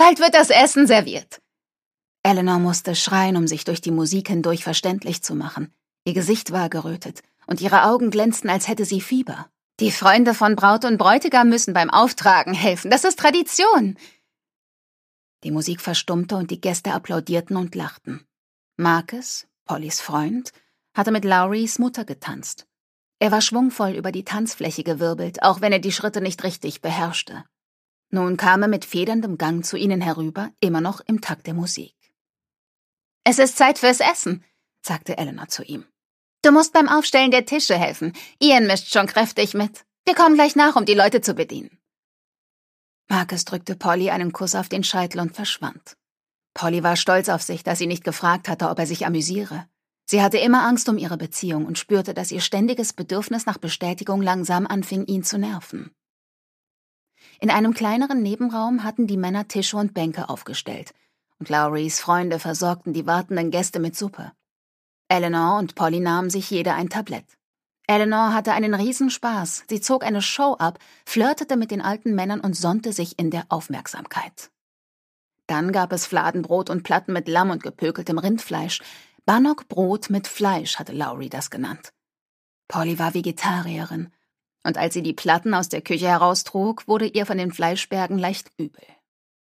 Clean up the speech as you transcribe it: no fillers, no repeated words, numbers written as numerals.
Bald wird das Essen serviert. Eleanor musste schreien, um sich durch die Musik hindurch verständlich zu machen. Ihr Gesicht war gerötet und ihre Augen glänzten, als hätte sie Fieber. Die Freunde von Braut und Bräutigam müssen beim Auftragen helfen. Das ist Tradition. Die Musik verstummte und die Gäste applaudierten und lachten. Marcus, Pollys Freund, hatte mit Lowrys Mutter getanzt. Er war schwungvoll über die Tanzfläche gewirbelt, auch wenn er die Schritte nicht richtig beherrschte. Nun kam er mit federndem Gang zu ihnen herüber, immer noch im Takt der Musik. »Es ist Zeit fürs Essen«, sagte Eleanor zu ihm. »Du musst beim Aufstellen der Tische helfen. Ian mischt schon kräftig mit. Wir kommen gleich nach, um die Leute zu bedienen.« Marcus drückte Polly einen Kuss auf den Scheitel und verschwand. Polly war stolz auf sich, dass sie nicht gefragt hatte, ob er sich amüsiere. Sie hatte immer Angst um ihre Beziehung und spürte, dass ihr ständiges Bedürfnis nach Bestätigung langsam anfing, ihn zu nerven. In einem kleineren Nebenraum hatten die Männer Tische und Bänke aufgestellt, und Lowrys Freunde versorgten die wartenden Gäste mit Suppe. Eleanor und Polly nahmen sich jeder ein Tablett. Eleanor hatte einen Riesenspaß. Sie zog eine Show ab, flirtete mit den alten Männern und sonnte sich in der Aufmerksamkeit. Dann gab es Fladenbrot und Platten mit Lamm und gepökeltem Rindfleisch. Bannockbrot mit Fleisch hatte Lowry das genannt. Polly war Vegetarierin, und als sie die Platten aus der Küche heraustrug, wurde ihr von den Fleischbergen leicht übel.